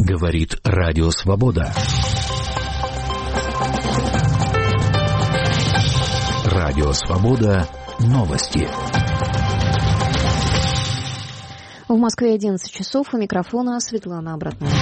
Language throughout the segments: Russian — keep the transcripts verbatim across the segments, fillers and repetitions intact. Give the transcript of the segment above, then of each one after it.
Говорит Радио Свобода. Радио Свобода. Новости. В Москве одиннадцать часов. У микрофона Светлана Обратная.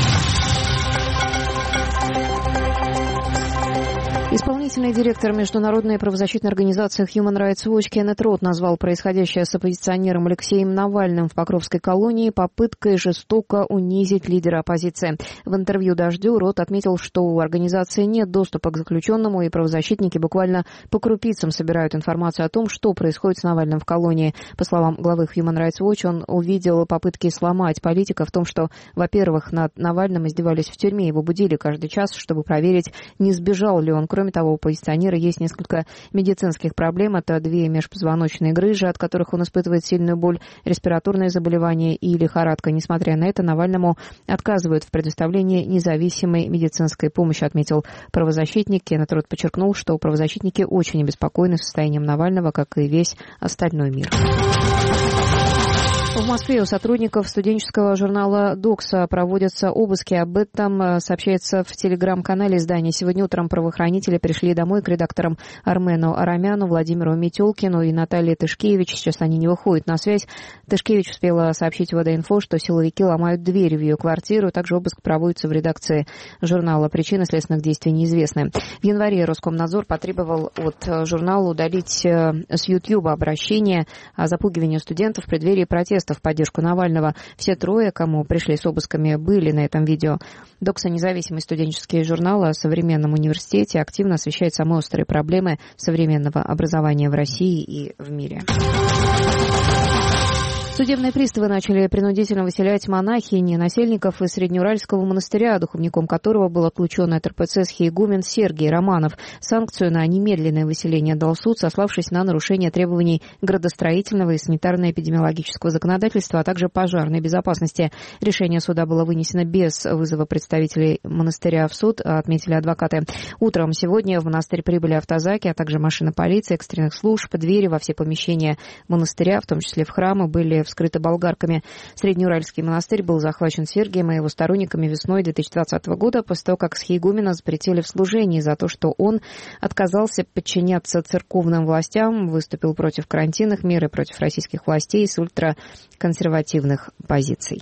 Исполнительный директор международной правозащитной организации Human Rights Watch Кеннет Рот назвал происходящее с оппозиционером Алексеем Навальным в Покровской колонии попыткой жестоко унизить лидера оппозиции. В интервью «Дождю» Рот отметил, что у организации нет доступа к заключенному, и правозащитники буквально по крупицам собирают информацию о том, что происходит с Навальным в колонии. По словам главы Human Rights Watch, он увидел попытки сломать политика в том, что, во-первых, над Навальным издевались в тюрьме, его будили каждый час, чтобы проверить, не сбежал ли он. Кроме того, у оппозиционера есть несколько медицинских проблем. Это две межпозвоночные грыжи, от которых он испытывает сильную боль, респираторные заболевания и лихорадка. Несмотря на это, Навальному отказывают в предоставлении независимой медицинской помощи, отметил правозащитник. Кеннет Рот подчеркнул, что правозащитники очень обеспокоены состоянием Навального, как и весь остальной мир. В Москве у сотрудников студенческого журнала «Докса» проводятся обыски. Об этом сообщается в телеграм-канале издания. Сегодня утром правоохранители пришли домой к редакторам Армену Арамяну, Владимиру Метелкину и Наталье Тышкевич. Сейчас они не выходят на связь. Тышкевич успела сообщить в ОД-инфо, что силовики ломают дверь в ее квартиру. Также обыск проводится в редакции журнала. Причины следственных действий неизвестны. В январе Роскомнадзор потребовал от журнала удалить с Ютьюба обращение о запугивании студентов в преддверии протеста в поддержку Навального. Все трое, кому пришли с обысками, были на этом видео. «Докса» — независимый студенческий журнал о современном университете, активно освещает самые острые проблемы современного образования в России и в мире. Судебные приставы начали принудительно выселять монахинь, насельников из Среднеуральского монастыря, духовником которого был отлучен от эр пэ цэ схиегумен Сергий Романов. Санкцию на немедленное выселение дал суд, сославшись на нарушение требований градостроительного и санитарно-эпидемиологического законодательства, а также пожарной безопасности. Решение суда было вынесено без вызова представителей монастыря в суд, отметили адвокаты. Утром сегодня в монастырь прибыли автозаки, а также машина полиции, экстренных служб. Двери во все помещения монастыря, в том числе в храмы, были вскрыты болгарками. Среднеуральский монастырь был захвачен Сергием и его сторонниками весной две тысячи двадцатого года, после того, как схиегумена запретили в служении за то, что он отказался подчиняться церковным властям, выступил против карантинных мер и против российских властей с ультраконсервативных позиций.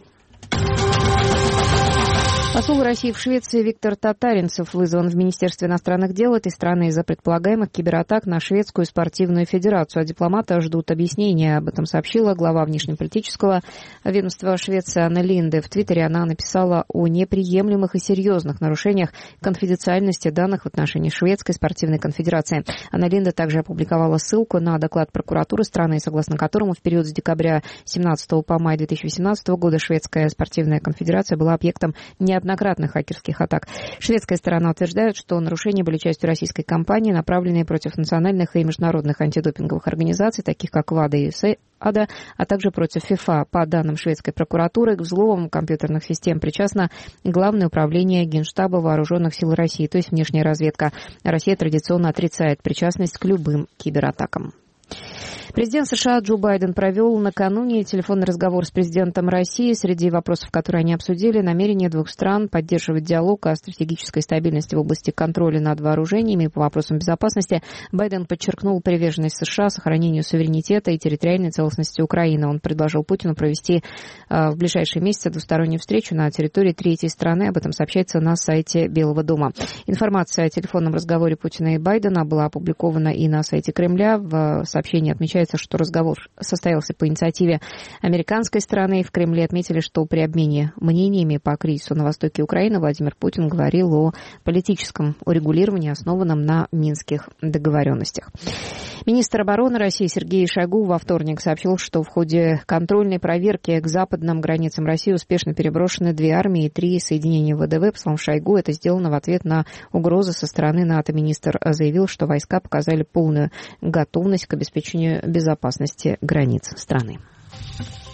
Посол России в Швеции Виктор Татаринцев вызван в Министерство иностранных дел этой страны из-за предполагаемых кибератак на шведскую спортивную федерацию. А дипломата ждут объяснения. Об этом сообщила глава внешнеполитического ведомства Швеции Анна Линде. В Твиттере она написала о неприемлемых и серьезных нарушениях конфиденциальности данных в отношении Шведской спортивной конфедерации. Анна Линде также опубликовала ссылку на доклад прокуратуры страны, согласно которому в период с декабря семнадцатого по май две тысячи восемнадцатого года Шведская спортивная конфедерация была объектом неоднократных неоднократных хакерских атак. Шведская сторона утверждает, что нарушения были частью российской кампании, направленной против национальных и международных антидопинговых организаций, таких как ВАДА и САДА, а также против ФИФА. По данным шведской прокуратуры, к взломам компьютерных систем причастно Главное управление Генштаба Вооруженных сил России, то есть внешняя разведка. Россия традиционно отрицает причастность к любым кибератакам. Президент США Джо Байден провел накануне телефонный разговор с президентом России. Среди вопросов, которые они обсудили, намерение двух стран поддерживать диалог о стратегической стабильности в области контроля над вооружениями по вопросам безопасности. Байден подчеркнул приверженность США сохранению суверенитета и территориальной целостности Украины. Он предложил Путину провести в ближайшие месяцы двустороннюю встречу на территории третьей страны. Об этом сообщается на сайте Белого дома. Информация о телефонном разговоре Путина и Байдена была опубликована и на сайте Кремля. В сообщении отмечается, что разговор состоялся по инициативе американской стороны. В Кремле отметили, что при обмене мнениями по кризису на востоке Украины Владимир Путин говорил о политическом урегулировании, основанном на минских договоренностях. Министр обороны России Сергей Шойгу во вторник сообщил, что в ходе контрольной проверки к западным границам России успешно переброшены две армии и три соединения ВДВ. По словам Шойгу, это сделано в ответ на угрозы со стороны НАТО. Министр заявил, что войска показали полную готовность к обеспечению безопасности границ страны.